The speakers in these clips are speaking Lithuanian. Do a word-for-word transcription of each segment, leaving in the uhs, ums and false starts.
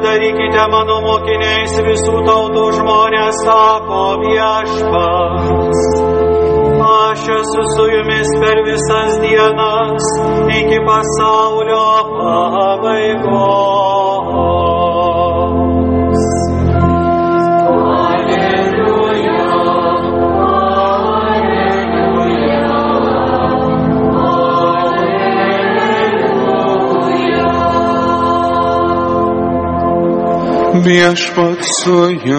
pasidarykite mano mokiniais visų tautų žmonės, sako Viešpats. Aš esu su jumis per visas dienas iki pasaulio pabaigos. Alleluja, alleluja, alleluja. Viešpats su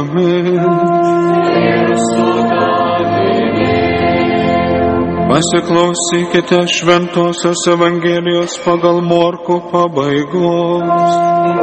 jumis. Pasiklausykite Šventosios Evangelijos pagal Morkų pabaigos.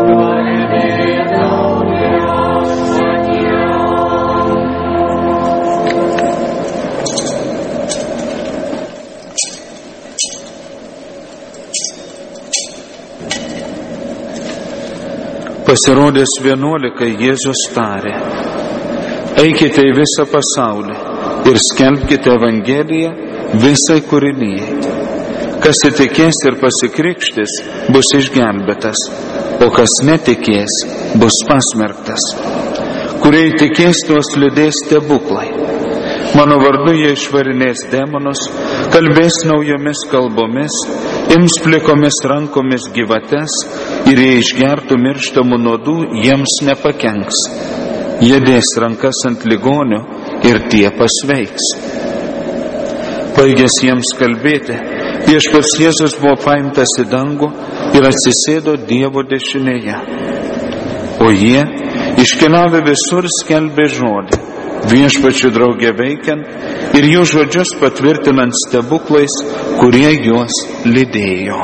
Pasirodęs vienuolikai, Jėzus tarė: eikite į visą pasaulį ir skelbkite Evangeliją visai kūrinijai. Kas įtikės ir pasikrikštys, bus išgelbėtas, o kas netikės, bus pasmerktas. Kurie įtikės, tuos lydės stebuklai. Mano vardu jie išvarinės demonus, kalbės naujomis kalbomis, ims plikomis rankomis gyvates ir jei išgertų mirštamų nuodų, jiems nepakenks. Jie dės rankas ant ligonių ir tie pasveiks. Baigęs jiems kalbėti, Viešpats Jėzus buvo paimtas į dangų ir atsisėdo Dievo dešinėje. O jie, iškeliavę visur, skelbė žodį, Viešpačių draugė veikiant ir jų žodžius patvirtinant stebuklais, kurie juos lydėjo.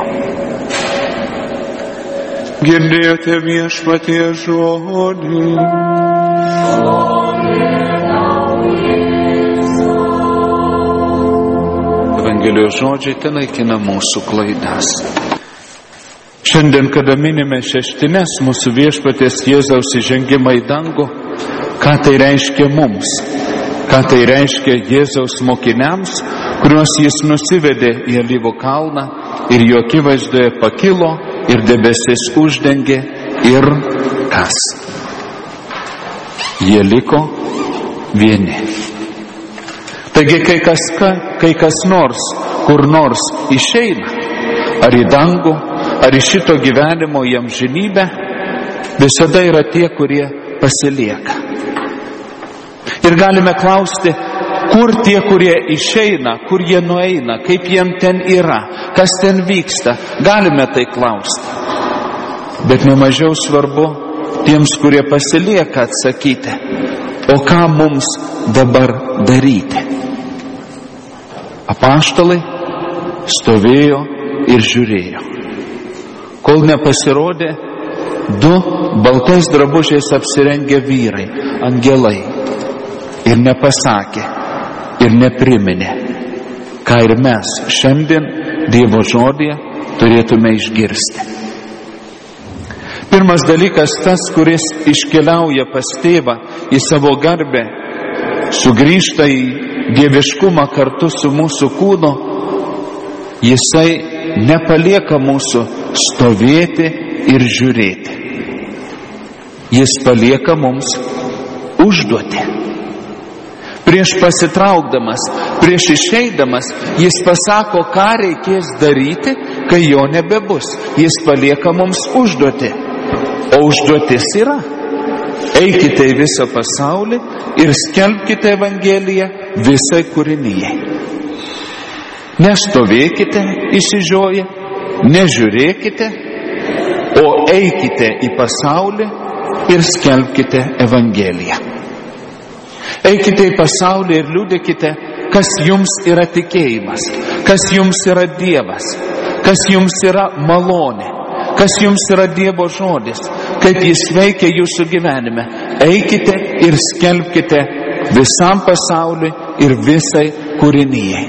Girdėjote Viešpatie žodį. Evangelijos žodžiai ten naikina mūsų klaidas. Šiandien, kada minime šeštines, mūsų Viešpaties Jėzaus įžengimą į dangų, ką tai reiškia mums, ką tai reiškia Jėzaus mokiniams, kuriuos jis nusivedė į Alyvų kalną ir jo akivaizdoje pakilo ir debesis uždengė ir kas? Jie liko vieni. Taigi, kai kas, kai kas nors, kur nors išeina, ar į dangų, ar į šito gyvenimo į amžinybę, visada yra tie, kurie pasilieka. Ir galime klausti, kur tie, kurie išeina, kur jie nueina, kaip jiem ten yra, kas ten vyksta. Galime tai klausti. Bet nemažiau svarbu tiems, kurie pasilieka, atsakyti, o ką mums dabar daryti? Apaštalai stovėjo ir žiūrėjo, kol nepasirodė du baltais drabužiais apsirengę vyrai, angelai, ir nepasakė, ir nepriminė, ką ir mes šiandien Dievo žodyje turėtume išgirsti. Pirmas dalykas, tas, kuris iškeliauja pas tėvą į savo garbę, sugrįžta į dieviškumą kartu su mūsų kūnu, jisai nepalieka mūsų stovėti ir žiūrėti. Jis palieka mums užduotį. Prieš pasitraukdamas, prieš išeidamas, jis pasako, ką reikės daryti, kai jo nebebus. Jis palieka mums užduotį. O užduotis yra: eikite į visą pasaulį ir skelbkite Evangeliją visai kūrinijai. Nestovėkite išsižioję, nežiūrėkite, o eikite į pasaulį ir skelbkite Evangeliją. Eikite į pasaulį ir liudykite, kas jums yra tikėjimas, kas jums yra Dievas, kas jums yra malonė, kas jums yra Dievo žodis, kaip jis veikia jūsų gyvenime. Eikite ir skelbkite visam pasauliui ir visai kūrinijai.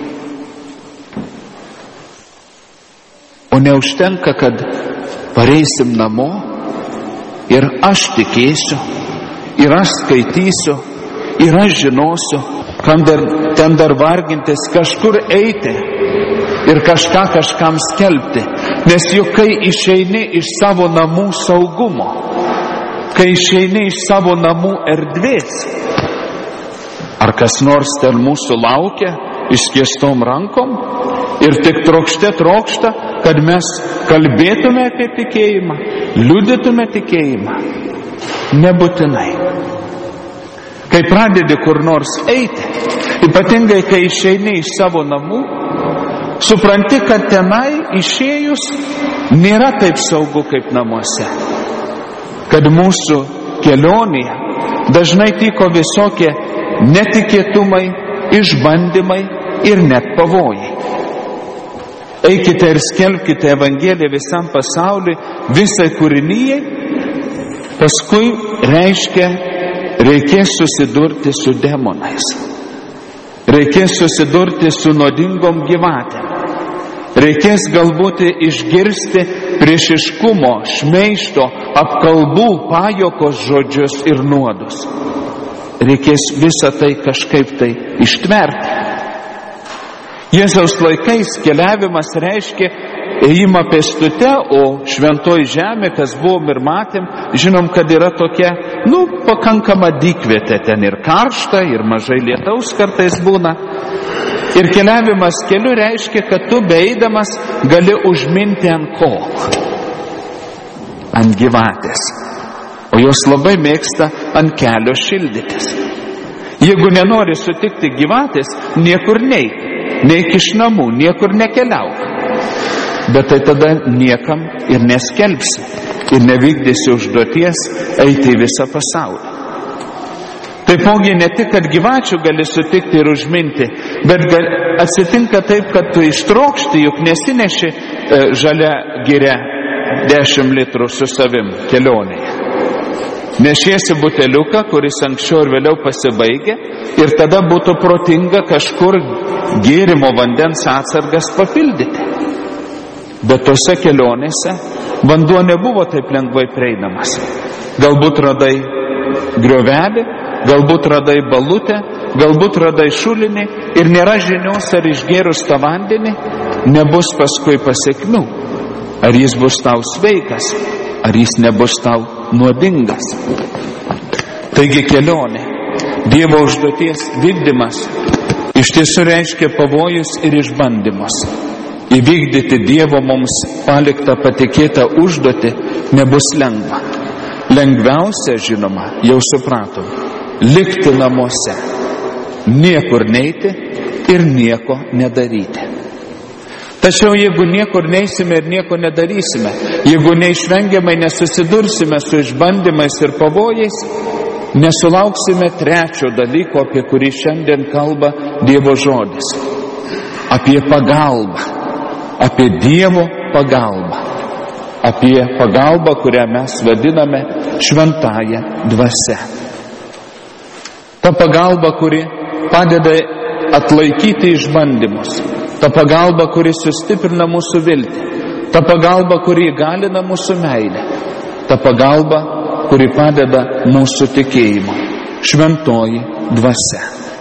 O neužtenka, kad pareisim namo ir aš tikėsiu, ir aš skaitysiu, ir aš žinosiu, kam dar, ten dar vargintis kažkur eiti ir kažką kažkam skelbti. Nes juk kai išeini iš savo namų saugumo, kai išeini iš savo namų erdvės. Ar kas nors ten mūsų laukia išskiestom rankom ir tik trokšte trokšta, kad mes kalbėtume apie tikėjimą, liudytume tikėjimą? Nebūtinai. Kai pradedi kur nors eiti, ypatingai kai išeini iš savo namų, supranti, kad tenai išėjus nėra taip saugu kaip namuose. Kad mūsų kelionėje dažnai tyko visokie netikėtumai, išbandymai ir net pavojai. Eikite ir skelbkite Evangeliją visam pasauliui, visai kūrinijai, paskui reiškia, reikės susidurti su demonais. Reikės susidurti su nuodingom gyvatėm. Reikės galbūt išgirsti priešiškumo, šmeižto, apkalbų, pajokos žodžius ir nuodus. Reikės visą tai kažkaip tai ištverti. Jėzaus laikais keliavimas reiškia ėjimą pėstute, o šventoji žemė, kas buvom ir matėm, žinom, kad yra tokia, nu, pakankama dykvietė, ten ir karšta, ir mažai lietaus kartais būna. Ir keliavimas keliu reiškia, kad tu beeidamas gali užminti ant ko? Ant gyvatės. O jos labai mėgsta ant kelio šildytis. Jeigu nenori sutikti gyvatės, niekur neik, neik iš namų, niekur nekeliauk. Bet tai tada niekam ir neskelbsi, ir nevykdysi užduoties eiti į visą pasaulį. Taipogi ne tik, kad gyvačių gali sutikti ir užminti, bet gal, atsitinka taip, kad tu ištrokšti, juk nesineši e, žalia giria dešimt litrų su savim kelionėje. Nešiesi buteliuką, kuris anksčiau ir vėliau pasibaigia, ir tada būtų protinga kažkur gėrimo vandens atsargas papildyti. Bet tose kelionėse vanduo nebuvo taip lengvai prieinamas. Galbūt radai griovelį, galbūt radai balutę, galbūt radai šulinį ir nėra žinios, ar išgėrus tą vandenį nebus paskui pasekmių. Ar jis bus tau sveikas, ar jis nebus tau nuodingas. Taigi kelionė, Dievo užduoties vykdymas iš tiesų reiškia pavojus ir išbandymus. Įvykdyti Dievo mums paliktą patikėtą užduotį nebus lengva. Lengviausia, žinoma, jau supratom, likti namuose, niekur neiti ir nieko nedaryti. Tačiau jeigu niekur neisime ir nieko nedarysime, jeigu neišvengiamai nesusidursime su išbandymais ir pavojais, nesulauksime trečio dalyko, apie kurį šiandien kalba Dievo žodis. Apie pagalbą. Apie Dievo pagalbą. Apie pagalbą, kurią mes vadiname šventąja dvasia. Ta pagalba, kuri padeda atlaikyti išbandymus. Ta pagalba, kuri sustiprina mūsų viltį. Ta pagalba, kuri įgalina mūsų meilę. Ta pagalba, kuri padeda mūsų tikėjimo. Šventoji dvasia.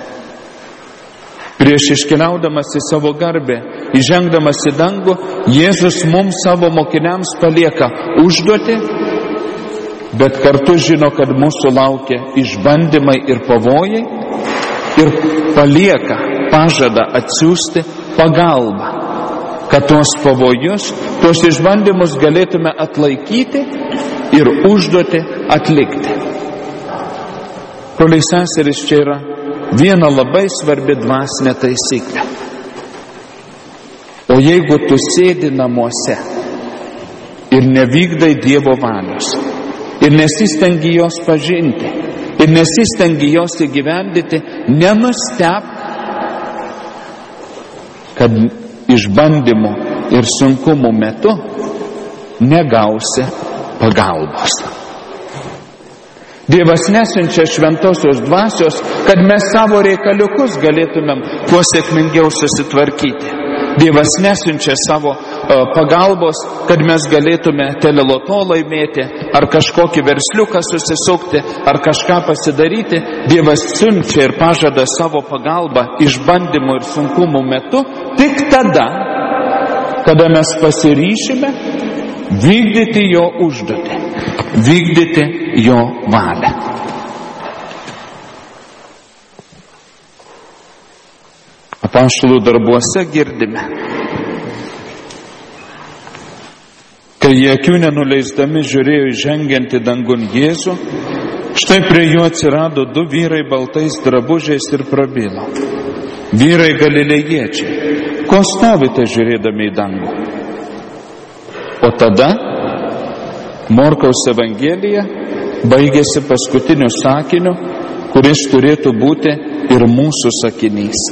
Prieš iškeliaudamas į savo garbę, įžengdamas į dangų, Jėzus mums savo mokiniams palieka užduotį, bet kartu žino, kad mūsų laukia išbandymai ir pavojai, ir palieka pažadą atsiųsti pagalbą, kad tuos pavojus, tuos išbandymus galėtume atlaikyti ir užduotį atlikti. Broliai seserys, čia yra viena labai svarbi dvasinė taisyklė. O jeigu tu sėdi namuose ir nevykdai Dievo valios, ir nesistengi jos pažinti, ir nesistengi jos įgyvendyti, nenustebk, kad išbandymų ir sunkumų metu negausi pagalbos. Dievas nesiunčia šventosios dvasios, kad mes savo reikaliukus galėtumėm kuo sėkmingiau susitvarkyti. Dievas nesiunčia savo pagalbos, kad mes galėtume teleloto laimėti, ar kažkokį versliuką susisukti, ar kažką pasidaryti. Dievas siunčia ir pažada savo pagalbą išbandymų ir sunkumų metu tik tada, kada mes pasiryšime vykdyti jo užduotį. vykdyti jo valią. Apaštalų darbuose girdime, kai jie akių nenuleisdami žiūrėjo įžengiantį dangun Jėzų, štai prie jų atsirado du vyrai baltais drabužiais ir prabilo: vyrai galilėjiečiai, ko stovite žiūrėdami į dangų? O tada Morkaus Evangelija baigėsi paskutiniu sakiniu, kuris turėtų būti ir mūsų sakinys.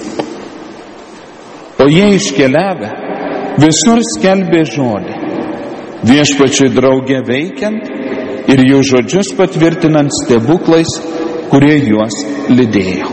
O jie iškeliavę visur skelbė žodį, viešpačiui draugė veikiant ir jų žodžius patvirtinant stebuklais, kurie juos lydėjo.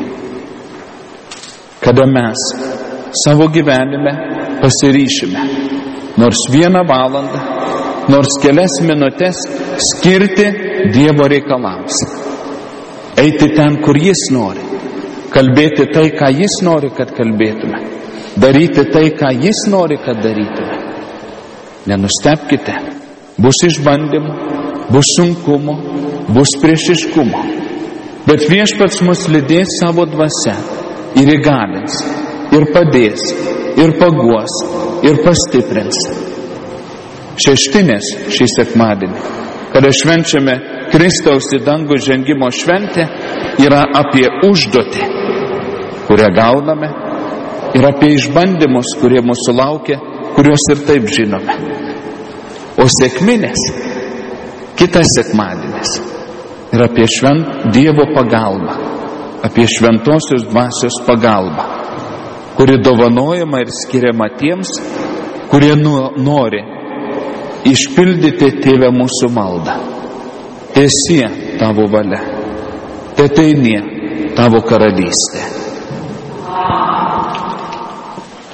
Kada mes savo gyvenime pasiryšime nors vieną valandą, nors kelias minutės skirti Dievo reikalams, eiti ten, kur Jis nori, kalbėti tai, ką Jis nori, kad kalbėtume, daryti tai, ką Jis nori, kad darytume. Nenustebkite, bus išbandymų, bus sunkumų, bus priešiškumo, bet Viešpats mus lydės savo dvasia ir įgalins, ir padės, ir paguos, ir pastiprins. Šeštinės šį sekmadienį, kada švenčiame Kristaus į dangų žengimo šventę, yra apie užduotį, kurią gauname, ir apie išbandymus, kurie mūsų laukia, kuriuos ir taip žinome. O sekminės, kitas sekmadienis, yra apie švent Dievo pagalbą, apie šventosios dvasios pagalbą, kuri dovanojama ir skiriama tiems, kurie nori išpildyti Tėve mūsų maldą. Teesie tavo valia, teteinie tavo karalystė.